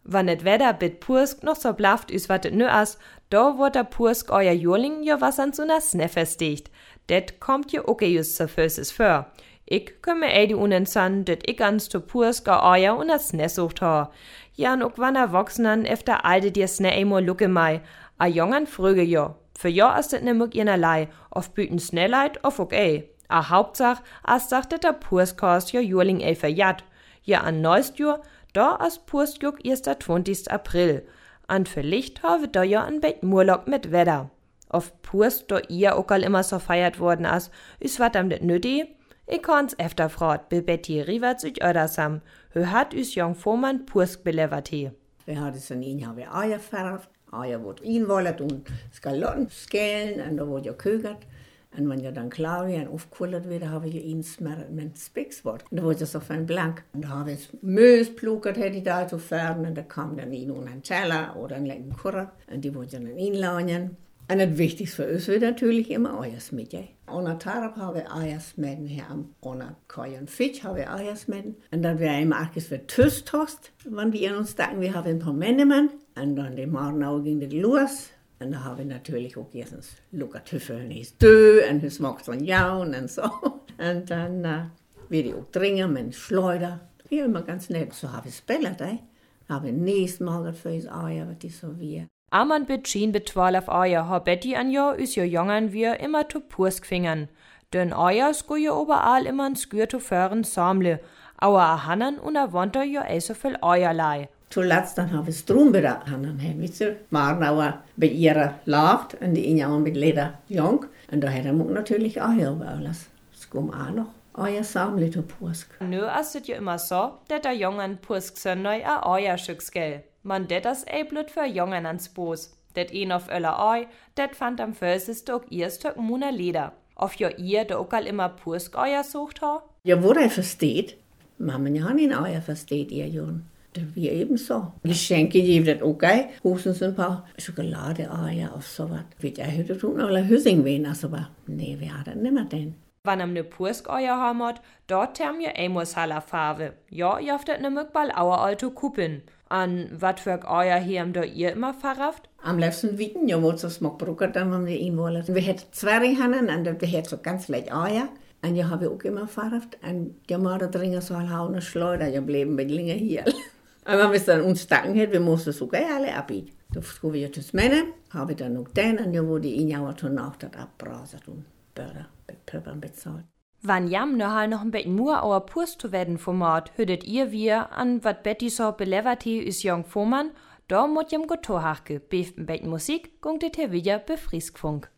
Wann et Wetter bit Pursk noch so blaft is wat et nö as, da wird der Pursk euer Jurling jo was an so na Sneffesticht. Det kommt jo oke just so Föses für. Ich kümme die unensan, dat ich ans to Pursk a euer und as Sne sucht ha. Jan ook wann Erwachsenen efter alte dir Sne einmal lucke mei. A jongern fröge jo. Für jo as det nimmig inerlei. Auf büten Snelleit, auf okay. A Hauptsach, as sagt der Purskors jo Jurling verjat. Ja an Neustjur, da as Purskjuk 20. April. An vielleicht habe da ja ein Bett Murlock mit Wetter. Auf Pursk da ihr okal immer so feiert worden as, is wat am det nötig? Ich kann's efter fragt, be Betty Rivat süd ödersam. Hö hat us jong Vormann Pursk belevert he. Wir hatten so ein habe Eier verkauft. Eier wurde inwollet und Skalotten skellen und da wurde ja kögert. Und wenn ja dann klar wie und aufgekullert wird, habe ich ihn smerrt mit Spickswort. Und da wurde es auf ein Blank. Und da habe ich Mös pluckert, hätte ich da zu fern. Und da kam dann ihn und ein Teller oder ein lecken Kurre. Und die wurde dann inlauen. Und das Wichtigste für uns wird natürlich immer Eiersmitten. Ohne Tarab habe ich Eiersmitten hier am ohne Koi und Fisch habe ich Eiersmitten. Und dann wäre immer auch für Tüstost, wenn wir uns denken, wir haben ein paar Männermann. Und dann die Morgen ging das los. Und da habe ich natürlich auch erstens Luca-Tüffeln, ist dö, und es macht so ein Jaun und so. Und dann werde ich auch trinken mit Schleuder. Ja, immer ganz nett. So habe ich es bellert, habe ich nächstes Mal für das Eier, was ich so wie. Amand bit schien bit 12 Eier, ha Betty an jo, is jo jongern wir immer to Pursk fingern. Den Eier sko jo überall immer ein Skür to fören samle. Auer a Hannen und a Wonter jo so viel Eierlei. Zuletzt dann habe ich es drum bei der anderen Hände. Marnauer bei ihrer lacht und die Injauen mit Leder jung. Und da hätte man natürlich Eier über alles. Es kommt auch noch Eier sammeln zu Pursk. Nö, as ist ja immer so, dat der Jungen Pursk so neu a Eierschücks gell. Man det das blöd für Jungen ans Boos. Det auf öller Ei, det fand am Fösestag ihrs Tag Muna Leder. Auf jo ihr der okal immer Pursk Eier sucht ha? Ja, wo der versteht. Mammen ja han in Eier versteht ihr Jungen. Wie ebenso. Geschenke gibt es auch geil. Höchstens ein paar Schokoladeeier auf sowas. Wird ja heute tun, aber Hüssing wen, also aber nee, wir haben nimmer den. Wann am ne Pursk-Eier hamot, dort term je Amos Haller Farbe. Ja, ihr habt ne Mückball auer alte Kuppen. An wat für Eier hier am da ihr immer verrafft? Am liebsten wieten, ja, wo es so smockbruckert, dann, wenn wir ihn wollen. Wir hätten Zwerghannen und wir hätten so ganz leicht Eier. Und ja, habe ich auch immer verrafft. Und ja, mal da dringen so ein Hauen Schleuder, ja, bleiben mit länger hier. Und wenn wir es dann uns stacken hätten, wir mussten sogar alle abbieten. Da schreibe ich das Männer, habe ich dann noch den, und ja, wo die Injauer dann auch das abbraset und Börder mit Pöppern bezahlt. Wann jam ne hal noch ein bisschen nur auer Purst zu werden vom Mord, hüdet ihr wir an wat Betty so belevert hi is jong Vormann, da mot jem Gotohachke, beeft ein bisschen Musik, gungt it hier wieder befriskfunk.